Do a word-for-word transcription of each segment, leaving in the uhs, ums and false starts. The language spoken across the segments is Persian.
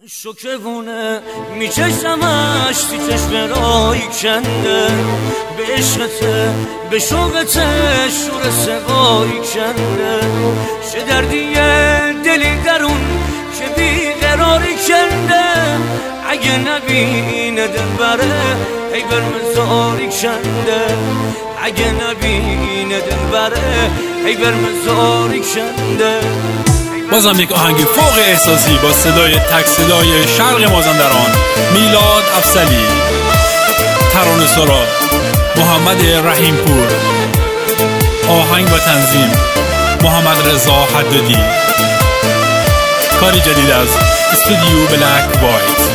شکوونه میچشمش تی چشم رای کنده به عشقته به شوقته شور سوای کنده چه دردیه دلی درون که بیقراری کنده اگه نبینه دلبره ای بر مزاری کنده اگه نبینه دلبره ای بر مزاری کنده. بازم یک آهنگ فوق احساسی با صدای تک صدای شرق مازندران میلاد افضلی، ترانه سرا محمد رحیم پور، آهنگ و تنظیم محمد رضا حدادی، کاری جدید از استودیو بلک وایت.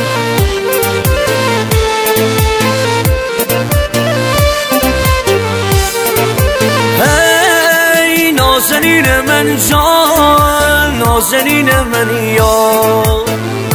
نازنین من جان نازنین من یار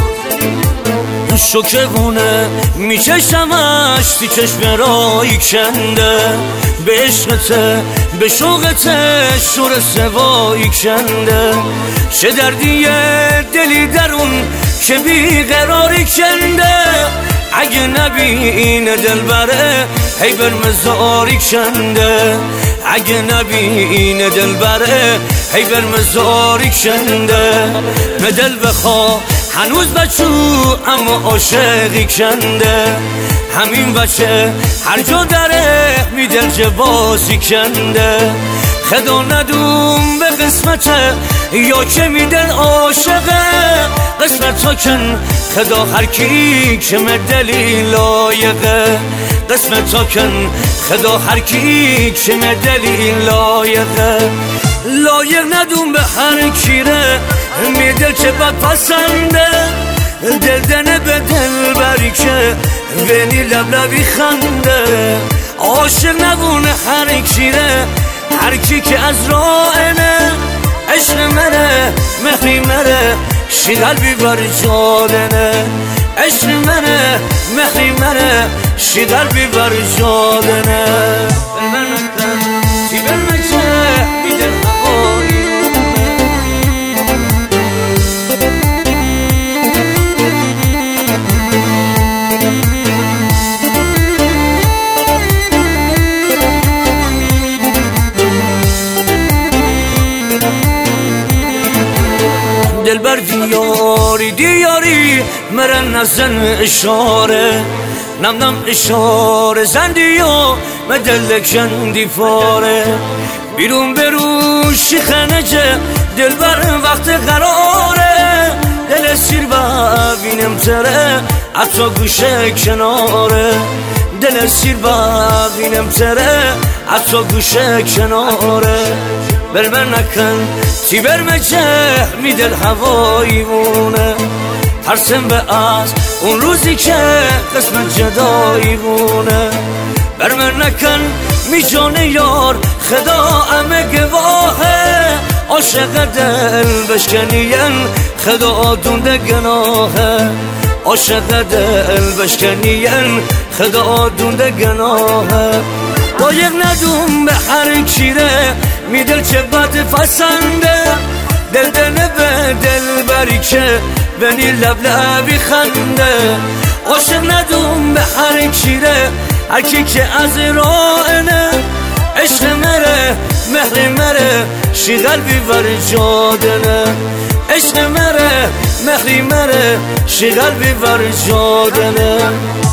شکوونه میچشمش تی چشم رای کنده به عشقته به شوقته شور سوای کنده چه دردیه دلی درون که بیقراری کنده اگه نبینه دلبره هی بر مزاری کنده اگه نبینه دلبره هی بر مزاری کنده به دل بخوا هنوز بچو اما عاشقی کنده همین بچه هر جا دره می دل جبازی کنده خدا ندوم به قسمته یا که می دل عاشقه قسمت ها کن خدا هر کی که مدلی لایقه قسمت ها کن خدا هر کی که مدلی لایقه لایق ندوم به هر کیره می دل چه بد پسنده دل دنه به دل بری که ونی لب لبی خنده عاشق نبونه هر کیره هر کی که از رائنه عشق منه مهری منه شی قلبی بر جادنه عشق منه مهری منه شی قلبی بر جادنه تی برمکه میدن هوایی دلبر دیاری دیاری مرن نزن اشاره نم نم اشاره زندی و مدل کندی فاره بیرون برو شیخنجه دلبر وقت قراره دل سیر ببینم تره حتی گوشه کناره دل سیر ببینم تره حتی گوشه کناره برمه نکن تی برمه چه می دل هوایی بونه ترسم به از اون روزی که قسمت جدایی بونه برمه نکن می جان یار خدا امه گواهه عاشق دل بشکنین خدا دونده گناهه عاشق دل بشکنین خدا دونده گناهه لایق ندوم به هر کیره می دل چه بد فسنده دل دنه به دل بری که بنی لب لبی خنده عاشق ندوم به هر کیره هر کی که از رائنه عشق مره مهر مره شی قلبی بر جادنه عشق مره مهری مره شی قلبی بر جادنه